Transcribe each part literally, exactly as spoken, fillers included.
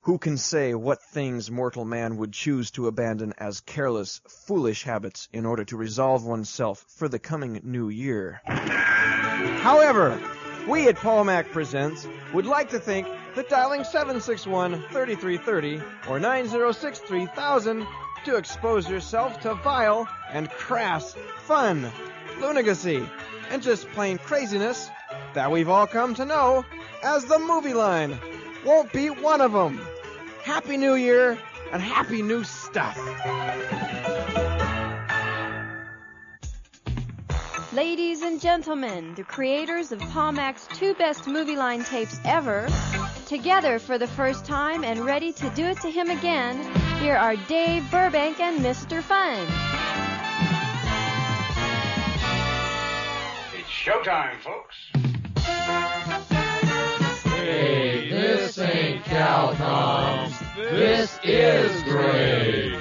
Who can say what things mortal man would choose to abandon as careless, foolish habits in order to resolve oneself for the coming new year? However, we at Paul Mac Presents would like to think that dialing seven six one, three three three zero or nine zero six three thousand to expose yourself to vile and crass fun, lunacy, and just plain craziness that we've all come to know as the movie line won't be one of them. Happy New Year and happy new stuff. Ladies and gentlemen, the creators of Paul Mac's two best movie line tapes ever, together for the first time and ready to do it to him again, here are Dave Burbank and Mister Fun. It's showtime, folks. Hey, this ain't Cal Toms. This is great.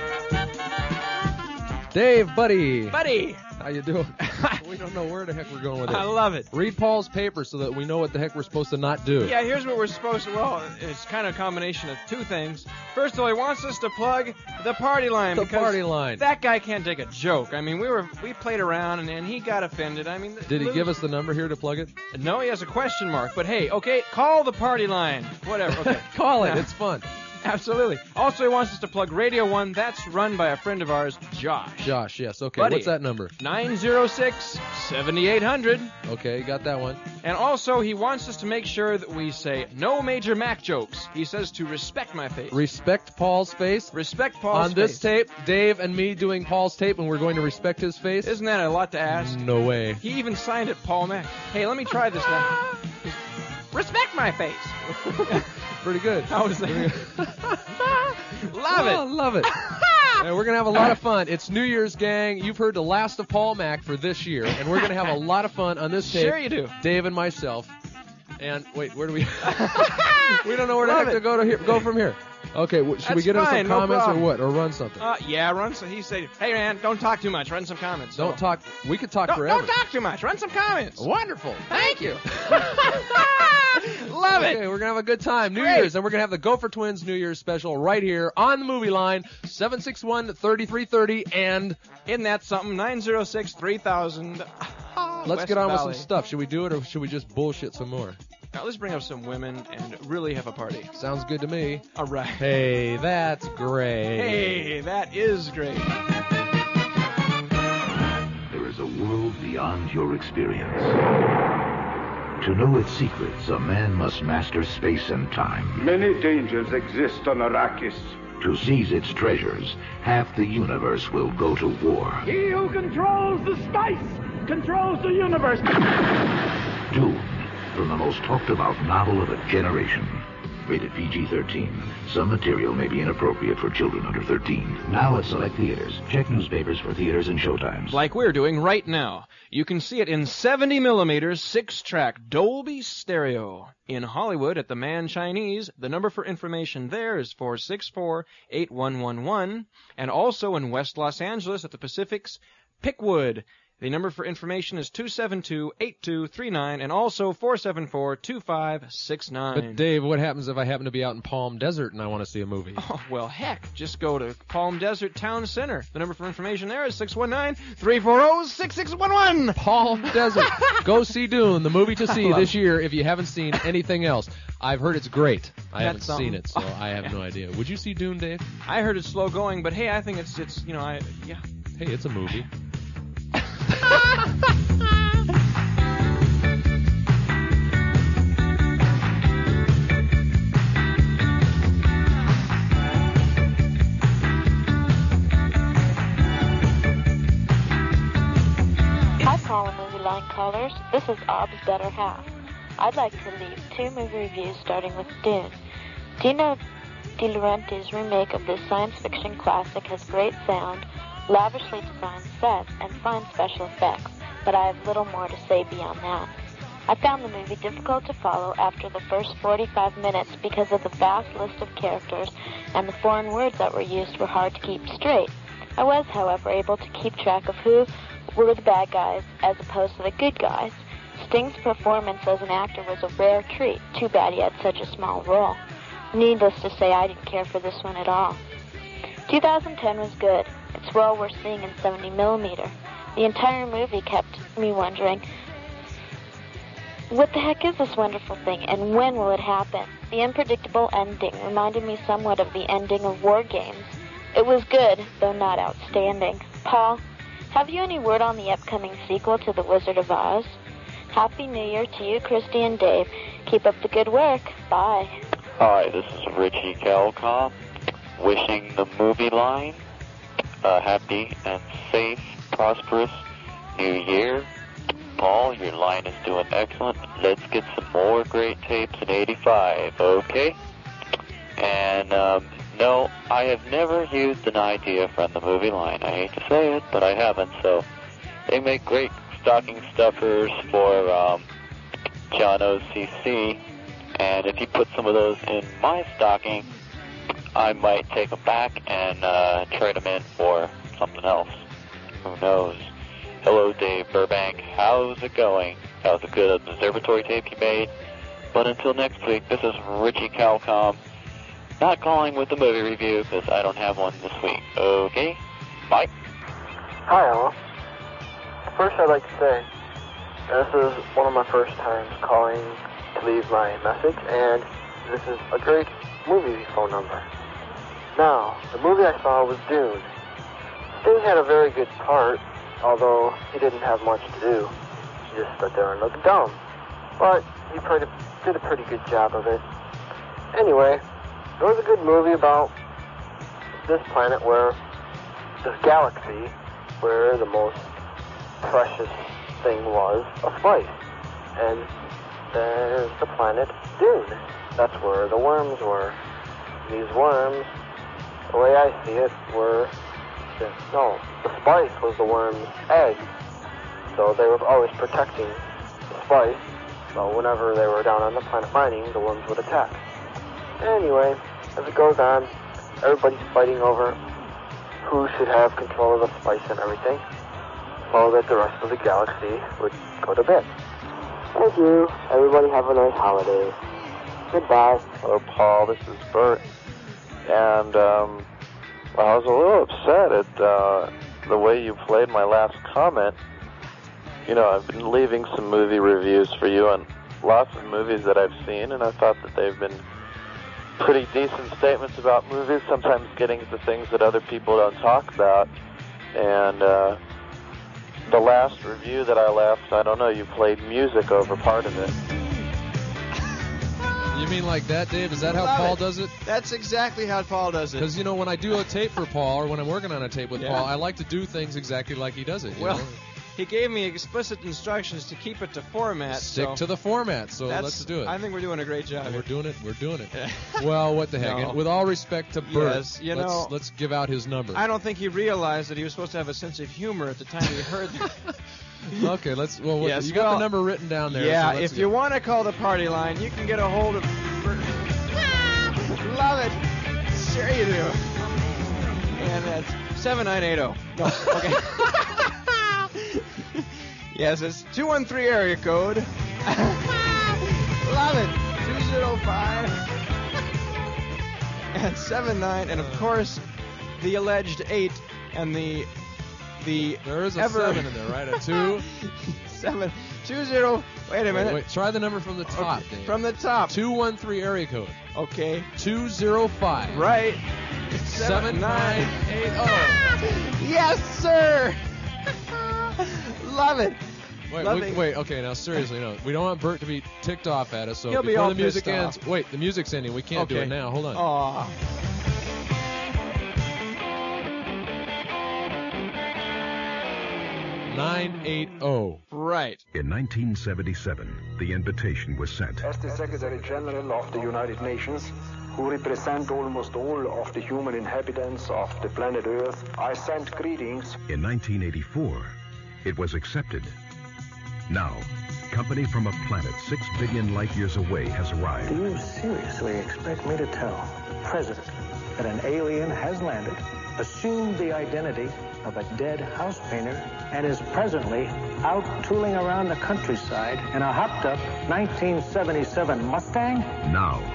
Dave, buddy. Buddy! How you doing? We don't know where the heck we're going with it. I love it. Read Paul's paper so that we know what the heck we're supposed to not do. Yeah, here's what we're supposed to, well, it's kind of a combination of two things. First of all, he wants us to plug the party line. The because party line. That guy can't take a joke. I mean, we were we played around, and, and he got offended. I mean, Did he give us the number here to plug it? No, he has a question mark. But hey, okay, call the party line. Whatever, okay. Call it. Yeah. It's fun. Absolutely. Also, he wants us to plug Radio one. That's run by a friend of ours, Josh. Josh, yes. Okay, Buddy. What's that number? nine zero six, seven eight zero zero. Okay, got that one. And also, he wants us to make sure that we say no major Mac jokes. He says to respect my face. Respect Paul's face. Respect Paul's On this face. tape, Dave and me doing Paul's tape, and we're going to respect his face? Isn't that a lot to ask? No way. He even signed it, Paul Mac. Hey, let me try this now. Respect my face. Pretty good. How was that? Love Oh, it. love it. And we're going to have a lot of fun. It's New Year's, gang. You've heard the last of Paul Mac for this year, and we're going to have a lot of fun on this tape. Sure you do. Dave and myself. And, wait, where do we... we don't know where the Love heck it. to go to here, go from here. Okay, w- should we That's get into fine, some no comments or problem. what? Or run something? Uh, yeah, run some. He said, hey, man, don't talk too much. Run some comments. don't So- talk... We could talk Don't, forever. don't talk too much. Run some comments. Wonderful. Thank you. Love it. Okay, we're going to have a good time. New Great. Year's, and we're going to have the Gopher Twins New Year's special right here on the movie line, seven six one, three three three zero, and Isn't that something? nine zero six, three thousand. let's West get on Valley. with some stuff. Should we do it, or should we just bullshit some more? Now, let's bring up some women and really have a party. Sounds good to me. All right. Hey, that's great. Hey, that is great. There is a world beyond your experience. To know its secrets, a man must master space and time. Many dangers exist on Arrakis. To seize its treasures, half the universe will go to war. He who controls the spice controls the universe. Dune, from the most talked about novel of a generation. Rated P G thirteen. Some material may be inappropriate for children under thirteen. Now at select theaters. Check newspapers for theaters and showtimes. Like we're doing right now. You can see it in seventy millimeters, six-track Dolby Stereo. In Hollywood at the Man Chinese, the number for information there is four six four, eight one one one. And also in West Los Angeles at the Pacific's Pickwood. The number for information is two seven two, eight two three nine and also four seven four, two five six nine. But Dave, what happens if I happen to be out in Palm Desert and I want to see a movie? Oh, well, heck, just go to Palm Desert Town Center. The number for information there is six one nine, three four zero, six six one one. Palm Desert. Go see Dune, the movie to see love this year if you haven't seen anything else. I've heard it's great. I That's haven't something. seen it, so I have no idea. Would you see Dune, Dave? I heard it's slow going, but hey, I think it's, it's you know, I, yeah. Hey, it's a movie. Hi, Paul and Movie Line callers. This is Ob's Better Half. I'd like to leave two movie reviews starting with Dune. Dino De Laurentiis' remake of this science fiction classic has great sound, lavishly designed sets, and fine special effects, but I have little more to say beyond that. I found the movie difficult to follow after the first forty-five minutes because of the vast list of characters and the foreign words that were used were hard to keep straight. I was, however, able to keep track of who were the bad guys as opposed to the good guys. Sting's performance as an actor was a rare treat. Too bad he had such a small role. Needless to say, I didn't care for this one at all. two thousand ten was good. It's well worth seeing in seventy millimeter. The entire movie kept me wondering, what the heck is this wonderful thing, and when will it happen? The unpredictable ending reminded me somewhat of the ending of War Games. It was good, though not outstanding. Paul, have you any word on the upcoming sequel to The Wizard of Oz? Happy New Year to you, Christy and Dave. Keep up the good work. Bye. Hi, this is Richie Calcom, wishing the movie line a happy and safe, prosperous New Year. Paul, your line is doing excellent. Let's get some more great tapes in eighty-five, okay? And, um, no, I have never used an idea from the movie line. I hate to say it, but I haven't, so they make great stocking stuffers for um, John O C C, and if you put some of those in my stocking, I might take them back and uh, trade them in for something else. Who knows? Hello, Dave Burbank. How's it going? That was a good observatory tape you made. But until next week, this is Richie Calcom. Not calling with the movie review because I don't have one this week. Okay? Bye. Hi, all. First, I'd like to say this is one of my first times calling to leave my message, and this is a great movie phone number. Now, the movie I saw was Dune. Sting had a very good part, although he didn't have much to do. He just stood there and looked dumb. But he pretty, did a pretty good job of it. Anyway, it was a good movie about this planet where, this galaxy, where the most precious thing was a spice. And there's the planet Dune. That's where the worms were. These worms, the way I see it, were, the, no, the spice was the worm's egg. So they were always protecting the spice. So whenever they were down on the planet mining, the worms would attack. Anyway, as it goes on, everybody's fighting over who should have control of the spice and everything, so that the rest of the galaxy would go to bed. Thank you. Everybody have a nice holiday. Goodbye. Hello, Paul. This is Bert. And um, well, I was a little upset at uh, the way you played my last comment. You know, I've been leaving some movie reviews for you on lots of movies that I've seen, and I thought that they've been pretty decent statements about movies, sometimes getting to things that other people don't talk about. And uh, the last review that I left, I don't know, you played music over part of it. You mean like that, Dave? Is that how Love Paul it. does it? That's exactly how Paul does it. Because, you know, when I do a tape for Paul, or when I'm working on a tape with Yeah. Paul, I like to do things exactly like he does it. you Well, know? he gave me explicit instructions to keep it to format. Stick so to the format, so that's- let's do it. I think we're doing a great job. And we're here. doing it. We're doing it. Well, what the heck? No. And with all respect to Bert, Yes, you let's, know, let's give out his number. I don't think he realized that he was supposed to have a sense of humor at the time he heard that. Okay, let's. Well, what, Yes, you got well, the number written down there. Yeah, so let's if go. you want to call the party line, you can get a hold of Bert. Love it. Sure you do. And that's seven nine eight zero. No, okay. Yes, it's two one three area code. Love it. two zero five and seven nine, and of course the alleged eight and the the There is a ever seven in there, right? A two. seven two zero. Wait a minute. Wait, wait, try the number from the top, Okay, Dave. from the top. two one three area code. Okay. two zero five. Right. seven nine eight zero. Yes, sir. Love it. Wait, Love wait, it. wait, okay, now seriously, no. We don't want Bert to be ticked off at us, so He'll be before all the music pissed ends. off. Wait, the music's ending. We can't do Okay. it now. Hold on. Aw. nine eight zero. Right. In nineteen seventy-seven, the invitation was sent. As the Secretary General of the United Nations, who represent almost all of the human inhabitants of the planet Earth, I send greetings. In nineteen eighty-four, it was accepted. Now, company from a planet six billion light years away has arrived. Do you seriously expect me to tell the President that an alien has landed, assumed the identity of a dead house painter, and is presently out tooling around the countryside in a hopped-up nineteen seventy-seven Mustang? Now,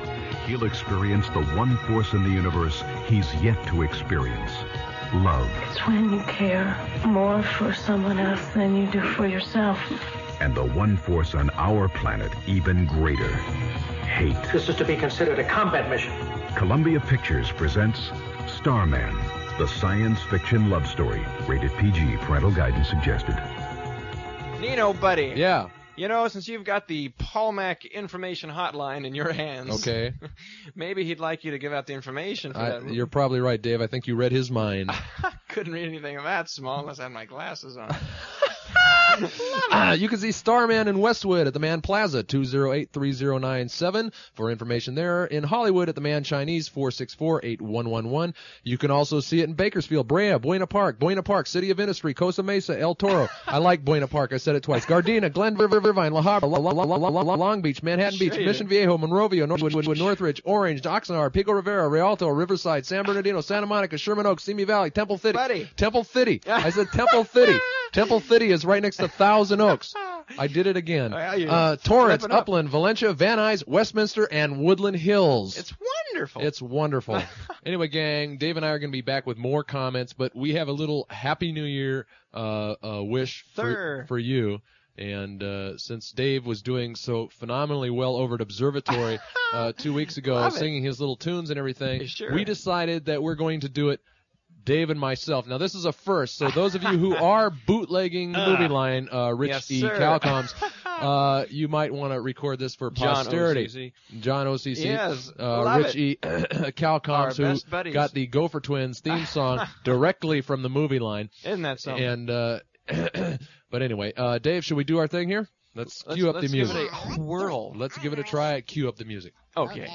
he'll experience the one force in the universe he's yet to experience. Love. It's when you care more for someone else than you do for yourself. And the one force on our planet even greater. Hate. This is to be considered a combat mission. Columbia Pictures presents Starman, the science fiction love story. Rated P G. Parental guidance suggested. Nino, buddy. Yeah. You know, since you've got the Paul Mac information hotline in your hands, okay, maybe he'd like you to give out the information for I, that movie. You're probably right, Dave. I think you read his mind. Couldn't read anything that small unless I had my glasses on. Uh, you can see Starman in Westwood at the Mann Plaza, two oh eight, three oh nine seven. For information there, in Hollywood at the Mann Chinese, four six four, eight one one one. You can also see it in Bakersfield, Brea, Buena Park, Buena Park, City of Industry, Costa Mesa, El Toro. I like Buena Park. I said it twice. Gardena, Glenville, Irvine, La Habra, Long Beach, Manhattan Beach, Mission Viejo, Monrovia, Northwood, Northridge, Orange, Oxnard, Pico Rivera, Rialto, Riverside, San Bernardino, Santa Monica, Sherman Oaks, Simi Valley, Temple City. Buddy. Temple City. I said Temple City. Temple City is right next to Thousand Oaks. I did it again. Uh, Torrance, up. Upland, Valencia, Van Nuys, Westminster, and Woodland Hills. It's wonderful. It's wonderful. Anyway, gang, Dave and I are going to be back with more comments, but we have a little Happy New Year uh, uh, wish for, for you. And uh, since Dave was doing so phenomenally well over at Observatory uh, two weeks ago, singing his little tunes and everything, sure. we decided that we're going to do it Dave and myself. Now, this is a first, so those of you who are bootlegging the movie line, uh, Rich yes, E. sir. Calcoms, uh, you might want to record this for John posterity. O C C. John O C C. Yes, uh, love Rich it. E. Calcoms, Our who best buddies. got the Gopher Twins theme song directly from the movie line. Isn't that something? And, uh, but anyway, uh, Dave, should we do our thing here? Let's, let's cue up let's the music. Give it a whirl. Let's give it a try. Cue up the music. Okay.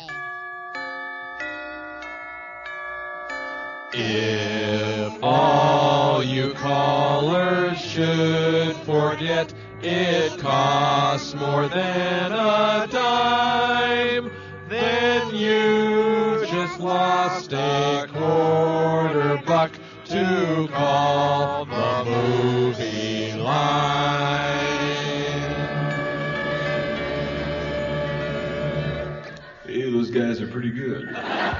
If all you callers should forget it costs more than a dime, then you just lost a quarter buck to call the movie line. Hey, those guys are pretty good.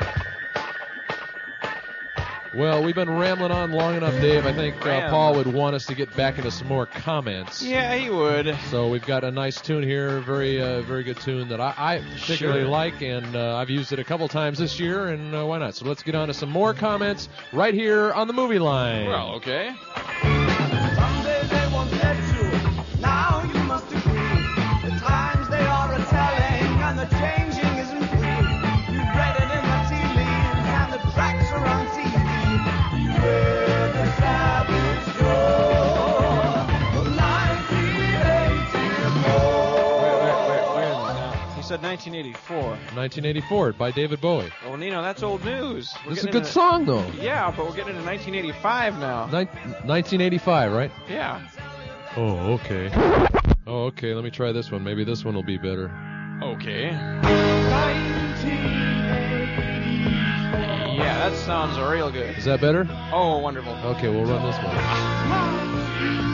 Well, we've been rambling on long enough, Dave. I think uh, Paul would want us to get back into some more comments. Yeah, he would. So we've got a nice tune here, very uh, very good tune that I, I particularly Sure. like, and uh, I've used it a couple times this year, and uh, why not? So let's get on to some more comments right here on the movie line. Well, okay. Someday they won't get you. Now you must agree. The times they are a-telling and the changing isn't free. You've read it in the tea leaves and the tracks are on T V. Beware the savage go. nineteen eighty-four. Wait, wait, wait, wait a minute now. He said nineteen eighty-four. nineteen eighty-four by David Bowie. Well, Nino, that's old news. We're This is a getting good into- song, though. Yeah, but we're getting into nineteen eighty-five now. Nin- nineteen eighty-five, right? Yeah. Oh, okay. Oh, okay. Let me try this one. Maybe this one will be better. Okay. Yeah, that sounds real good. Is that better? Oh, wonderful. Okay, we'll run this one.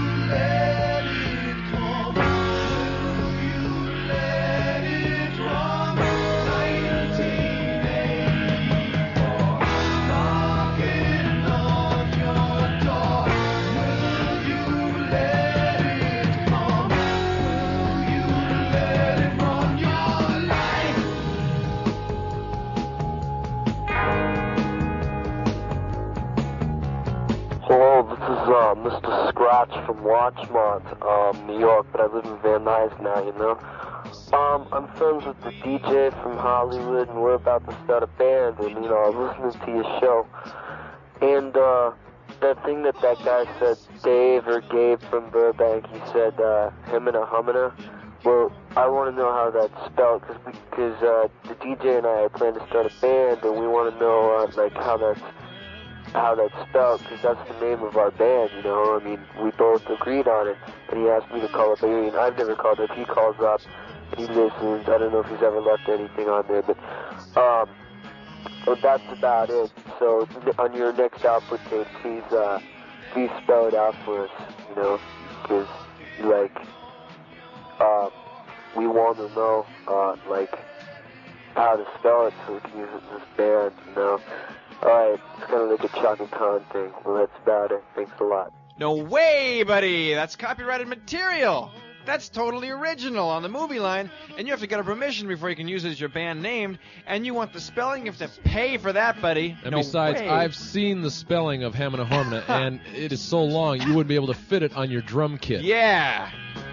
Hello, this is uh, Mister Scratch from Larchmont, um, New York, but I live in Van Nuys now, you know. Um, I'm friends with the D J from Hollywood, and we're about to start a band, and, you know, I'm listening to your show. And, uh, that thing that that guy said, Dave or Gabe from Burbank, he said, uh, himina humina. Well, I want to know how that's spelled, cause, because, uh, the D J and I plan to start a band, and we want to know, uh, like, how that's how that's spelled, because that's the name of our band, you know. I mean, we both agreed on it, and he asked me to call up Alien. I've never called up. He calls up, and he listens. I don't know if he's ever left anything on there, but, um, well, that's about it. So, on your next output tape, please, uh, please spell it out for us, you know, because, like, um, we want to know, uh, like, how to spell it so we can use it in this band, you know. Alright, it's kind of like a Chaka Khan thing. Well, that's about it. Thanks a lot. No way, buddy! That's copyrighted material! That's totally original on the movie line, and you have to get a permission before you can use it as your band name, and you want the spelling, you have to pay for that, buddy. And no besides, way. I've seen the spelling of Hamina Harmona, and it is so long you wouldn't be able to fit it on your drum kit. Yeah!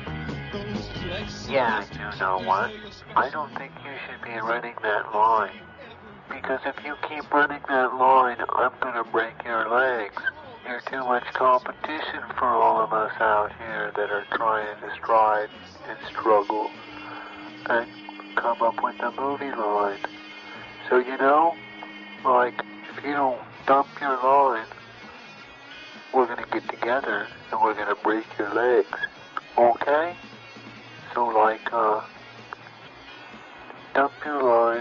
Yeah, you know what? I don't think you should be running that line. Because if you keep running that line, I'm gonna break your legs. You're too much competition for all of us out here that are trying to stride and struggle and come up with a movie line. So, you know, like, if you don't dump your line, we're gonna get together and we're gonna break your legs. Okay? So, like, uh, dump your line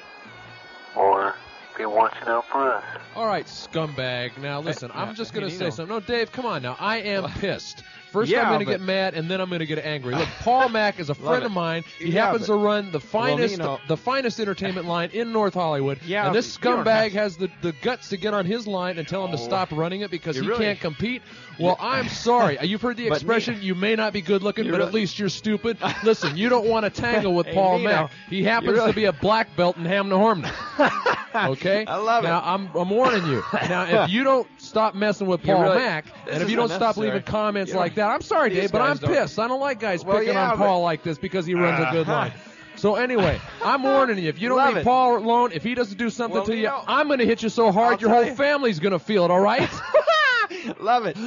or be watching out for us. All right, scumbag. Now, listen, Hey, I'm yeah, just going to you say know. something. No, Dave, come on now. I am pissed. First, Yeah, I'm going to but- get mad, and then I'm going to get angry. Look, Paul Mack is a friend it. of mine. He Yeah, happens but- to run the finest, you know- the finest entertainment line in North Hollywood. Yeah, and this but you don't scumbag have- has the, the guts to get on his line and tell him to Oh. stop running it because You he really- can't compete. Well, I'm sorry. You've heard the But expression, Nino- you may not be good looking, You but really- at least you're stupid. Listen, you don't want to tangle with Hey, Paul Nino, Mack. He you happens really- to be a black belt in Hamna Harmona. Okay? I love it. Now, I'm, I'm warning you. Now, if you don't stop messing with You Paul really- Mack, this and if is you don't stop unnecessary. leaving comments You know, like that, I'm sorry, these Dave, but I'm guys don't- pissed. I don't like guys Well, picking yeah, on but- Paul like this because he runs a good Uh-huh. line. So anyway, I'm warning you. If you don't Love leave it. Paul alone, if he doesn't do something Well, to you you, know- I'm going to hit you so hard I'll your tell whole you. family's going to feel it, all right? Love it.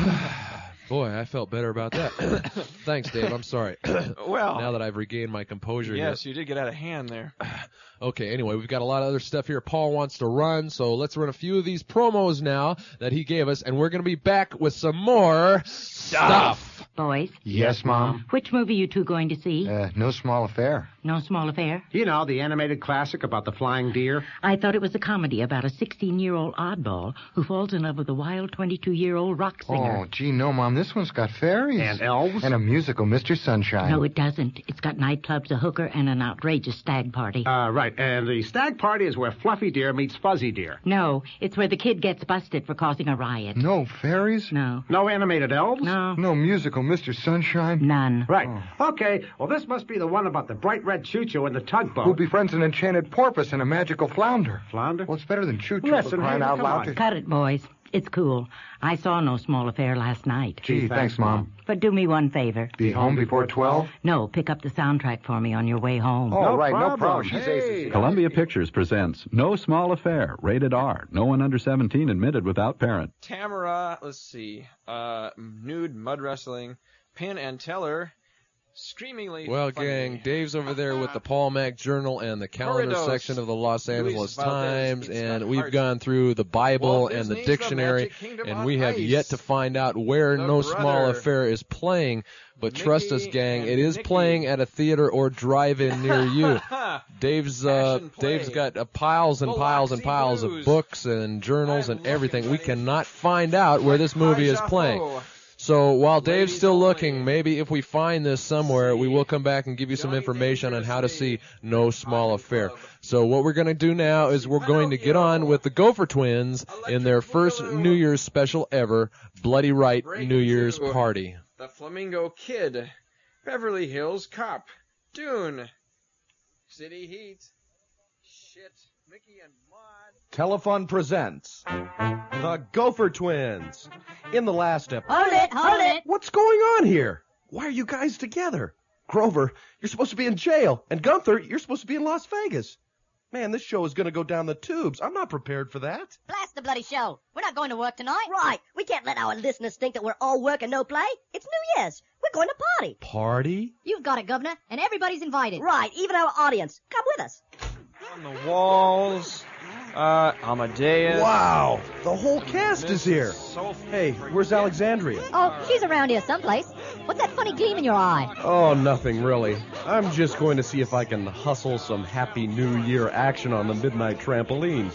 Boy, I felt better about that. Thanks, Dave. I'm sorry. Well, now that I've regained my composure here. yes, you did get out of hand there. Okay, anyway, we've got a lot of other stuff here Paul wants to run, so let's run a few of these promos now that he gave us, and we're going to be back with some more stuff. Boys, Yes, Mom. which movie you two going to see? Uh, no small affair. No Small Affair? You know, the animated classic about the flying deer. I thought it was a comedy about a sixteen-year-old oddball who falls in love with a wild twenty-two-year-old rock singer. Oh, gee, no, Mom. This one's got fairies. And elves. And a musical, Mister Sunshine. No, it doesn't. It's got nightclubs, a hooker, and an outrageous stag party. Uh, right. And the stag party is where Fluffy Deer meets Fuzzy Deer. No, it's where the kid gets busted for causing a riot. No fairies? No. No animated elves? No. No musical, Mister Sunshine? None. Right. Okay. Well, this must be the one about the bright red choo-choo and the tugboat. Who befriends an enchanted porpoise and a magical flounder. Flounder? Well, it's better than choo-choo Listen, for crying Hazel, out come loud. on. Cut it, boys. It's cool. I saw No Small Affair last night. Gee, thanks, Mom. But do me one favor. Be home before twelve? No, pick up the soundtrack for me on your way home. Oh, No right, no problem. problem. She's Hey. aces. Columbia Pictures presents No Small Affair, rated R. No one under seventeen admitted without parent. Tamara, let's see, uh, nude mud wrestling, Penn and Teller, screamingly Well, funny. gang, Dave's over there with the Paul Mack Journal and the calendar Corridos, section of the Los Luis Angeles Valdez, Times, It's and Got we've Heart. gone through the Bible Walt and the Disney's The dictionary, Magic Kingdom and on we have Ice. yet to find out where The No Small Brother. Affair is playing. But trust us, Mickey gang, and it is Nicky. playing at a theater or drive-in near you. Dave's uh, Passion play. Dave's got uh, piles and piles and Biloxi piles Blues. of books and journals I'm and everything. looking, We buddy. cannot find out where this movie is Hi, playing. Jafo. So while Dave's Ladies still only. looking, maybe if we find this somewhere, we will come back and give you some Johnny information on how to see Dangerously. No Small Cotton Affair. Club. So what we're going to do now is we're going to get on with the Gopher Twins in their first New Year's special ever, Bloody Right Break New Year's into Party. The Flamingo Kid, Beverly Hills Cop, Dune, City Heat, shit, Mickey and Maude. Telefun presents the Gopher Twins. In the last episode... Hold it, hold it. What's going on here? Why are you guys together? Grover, you're supposed to be in jail, and Gunther, you're supposed to be in Las Vegas. Man, this show is going to go down the tubes. I'm not prepared for that. Blast the bloody show. We're not going to work tonight. Right. We can't let our listeners think that we're all work and no play. It's New Year's. We're going to party. Party? You've got it, Governor, and everybody's invited. Right, even our audience. Come with us. On the walls, uh, Amadeus. Wow, the whole cast is here. Hey, where's Alexandria? Oh, she's around here someplace. What's that funny gleam in your eye? Oh, nothing really. I'm just going to see if I can hustle some Happy New Year action on the midnight trampoline.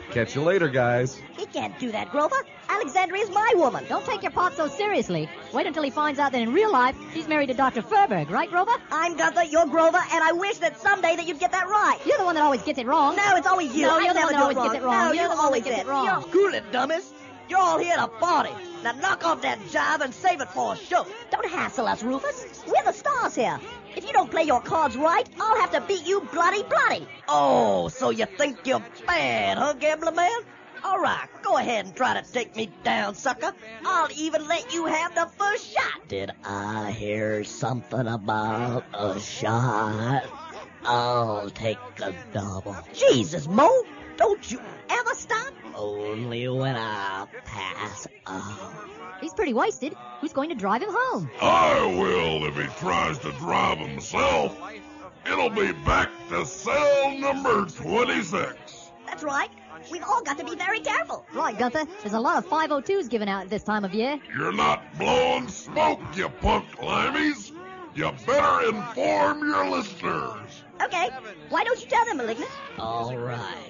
Catch you later, guys. He can't do that, Grover. Alexandria's my woman. Don't take your pot so seriously. Wait until he finds out that in real life, she's married to Doctor Furberg, right, Grover? I'm Gunther, you're Grover, and I wish that someday that you'd get that right. You're the one that always gets it wrong. No, it's always you. No, I you're the never one that do always gets it wrong. No, You're you the one always that gets did. it wrong. You're cool it, dummies. You're all here to party. Now knock off that jive and save it for a show. Don't hassle us, Rufus. We're the stars here. If you don't play your cards right, I'll have to beat you bloody bloody. Oh, so you think you're bad, huh, gambler man? All right, go ahead and try to take me down, sucker. I'll even let you have the first shot. Did I hear something about a shot? I'll take a double. Jesus, Mo, don't you ever stop? Only when I pass out. He's pretty wasted. Who's going to drive him home? I will if he tries to drive himself. It'll be back to cell number twenty-six. That's right. We've all got to be very careful. Right, Gunther. There's a lot of five oh twos given out at this time of year. You're not blowing smoke, you punk limeys. You better inform your listeners. Okay. Why don't you tell them, Malignant? All right.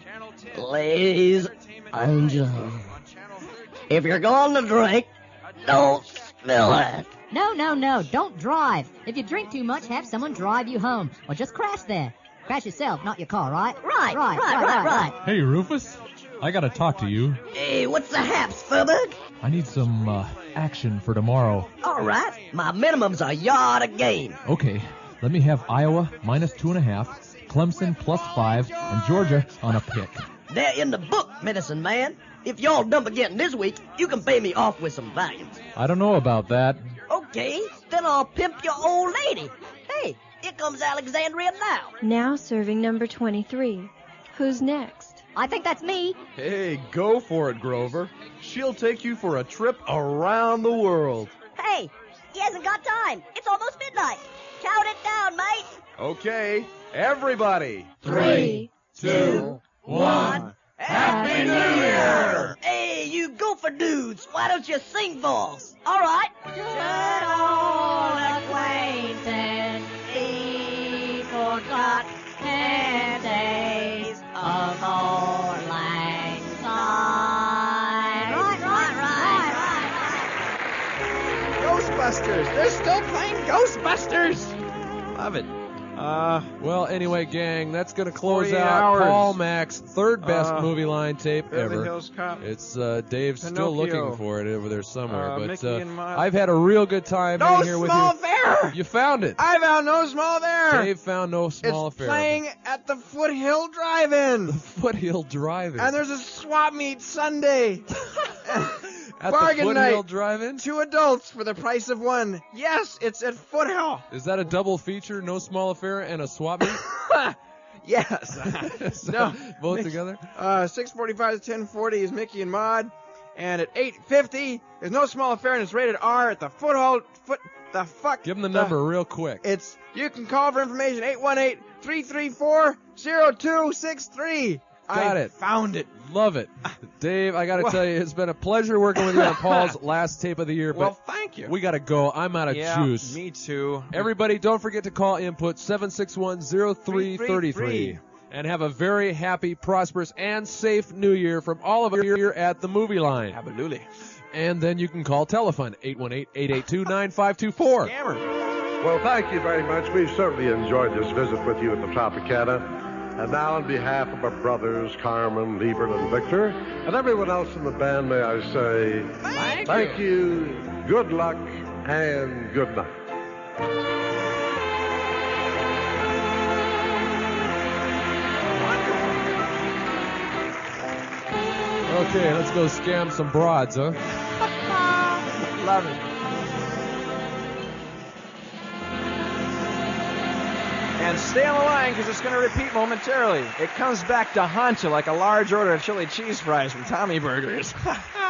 Ladies and gentlemen, if you're going to drink, don't spill it. No, no, no. Don't drive. If you drink too much, have someone drive you home. Or just crash there. Crash yourself, not your car, right? Right, right, right, right, right. Hey, Rufus. I gotta talk to you. Hey, what's the haps, Furberg? I need some uh, action for tomorrow. All right. My minimum's a yard a game. Okay, let me have Iowa minus two and a half, Clemson plus five, and Georgia on a pick. They're in the book, medicine man. If y'all dump again this week, you can pay me off with some volumes. I don't know about that. Okay, then I'll pimp your old lady. Hey, here comes Alexandria now. Now serving number twenty-three. Who's next? I think that's me. Hey, go for it, Grover. She'll take you for a trip around the world. Hey, he hasn't got time. It's almost midnight. Count it down, mate. Okay, everybody. Three, two, one. Happy New Year! Hey, you gopher dudes, why don't you sing for us? All right. Good old acquaintance, he forgot ten days of old lang syne. Right, right, right, right, right. Ghostbusters! They're still playing Ghostbusters! Love it. Uh, well, anyway, gang, that's going to close out hours. Paul Mack's third best Uh, movie line tape Beverly ever. Hills Cop. It's uh, Dave's still Pinocchio. looking for it over there somewhere, Uh, but Mickey uh, and Miles. I've had a real good time No hanging here with Small you. Affair! You found it. I found No Small Affair! Dave found No Small it's Affair. playing at the Foothill Drive-In. The Foothill Drive-In. And there's a swap meet Sunday. At Bargain the Foothill night. Drive-In? Two adults for the price of one. Yes, it's at Foothill. Is that a double feature, No Small Affair and a swap meet? Yes. So, No. both Mickey- together? Uh, six forty-five to ten forty is Mickey and Maude. And at eight fifty, there's No Small Affair and it's rated R at the Foothill... Foot... The fuck? Give them the number real quick. It's... You can call for information, eight one eight, three three four, zero two six three. Got I it. found it. Love it. Dave, I got to Well- tell you, it's been a pleasure working with you on Paul's last tape of the year. But Well, thank you. We got to go. I'm out of Yeah, juice. me too. Everybody, don't forget to call input seven six one, zero three three three. And have a very happy, prosperous, and safe New Year from all of us here at the Movie Line. Absolutely. And then you can call Telefund, eight one eight, eight eight two, nine five two four. Well, thank you very much. We've certainly enjoyed this visit with you at the Tropicana. And now, on behalf of our brothers, Carmen, Liebert, and Victor, and everyone else in the band, may I say Thank, thank you, good luck, and good night. Okay, let's go scam some broads, huh? Love it. And stay on the line because it's going to repeat momentarily. It comes back to haunt you like a large order of chili cheese fries from Tommy Burgers.